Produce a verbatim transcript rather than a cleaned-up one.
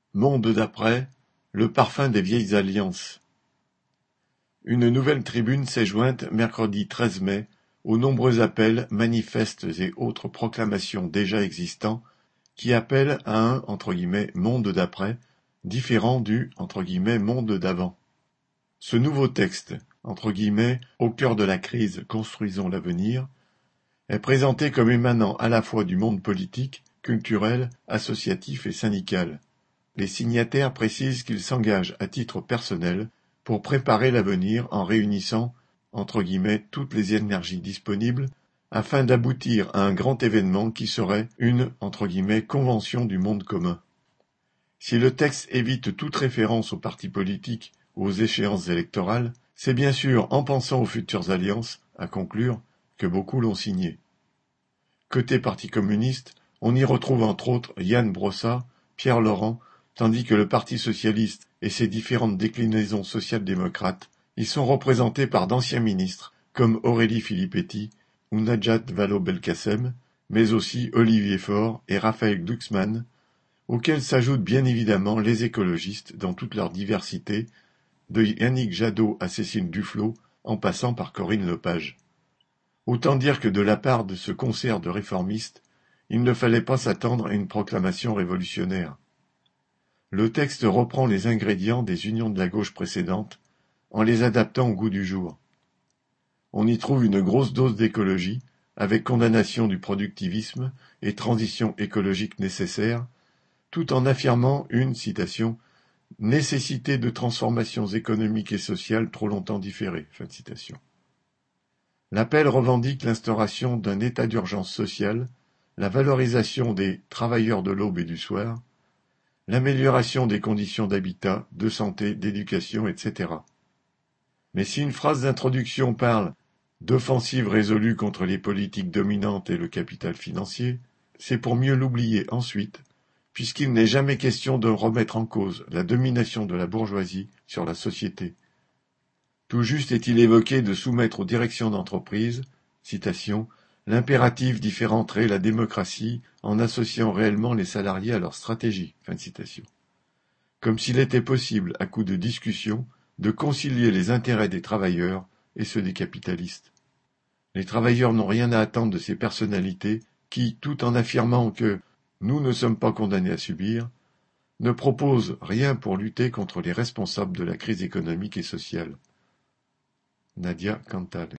Monde d'après, le parfum des vieilles alliances. Une nouvelle tribune s'est jointe mercredi treize mai aux nombreux appels, manifestes et autres proclamations déjà existants qui appellent à un entre guillemets, monde d'après, différent du entre guillemets, monde d'avant. Ce nouveau texte, entre guillemets, au cœur de la crise Construisons l'avenir, est présenté comme émanant à la fois du monde politique, culturel, associatif et syndical. Les signataires précisent qu'ils s'engagent à titre personnel pour préparer l'avenir en réunissant entre guillemets toutes les énergies disponibles afin d'aboutir à un grand événement qui serait une entre guillemets convention du monde commun. Si le texte évite toute référence aux partis politiques ou aux échéances électorales, c'est bien sûr en pensant aux futures alliances, à conclure, que beaucoup l'ont signé. Côté Parti communiste, on y retrouve entre autres Yann Brossat, Pierre Laurent, tandis que le Parti socialiste et ses différentes déclinaisons social-démocrates y sont représentés par d'anciens ministres comme Aurélie Filippetti ou Najat Vallaud-Belkacem, mais aussi Olivier Faure et Raphaël Glucksmann, auxquels s'ajoutent bien évidemment les écologistes dans toute leur diversité, de Yannick Jadot à Cécile Duflot, en passant par Corinne Lepage. Autant dire que de la part de ce concert de réformistes, il ne fallait pas s'attendre à une proclamation révolutionnaire. Le texte reprend les ingrédients des unions de la gauche précédentes, en les adaptant au goût du jour. On y trouve une grosse dose d'écologie, avec condamnation du productivisme et transition écologique nécessaire, tout en affirmant une, citation, « nécessité de transformations économiques et sociales trop longtemps différées ». Fin de citation. L'appel revendique l'instauration d'un état d'urgence sociale, la valorisation des travailleurs de l'aube et du soir, l'amélioration des conditions d'habitat, de santé, d'éducation, et cetera. Mais si une phrase d'introduction parle d'offensive résolue contre les politiques dominantes et le capital financier, c'est pour mieux l'oublier ensuite, puisqu'il n'est jamais question de remettre en cause la domination de la bourgeoisie sur la société. Tout juste est-il évoqué de soumettre aux directions d'entreprise, citation, l'impératif d'y faire entrer la démocratie en associant réellement les salariés à leur stratégie. Fin de citation. Comme s'il était possible, à coup de discussion, de concilier les intérêts des travailleurs et ceux des capitalistes. Les travailleurs n'ont rien à attendre de ces personnalités qui, tout en affirmant que « nous ne sommes pas condamnés à subir », ne proposent rien pour lutter contre les responsables de la crise économique et sociale. Nadia Cantal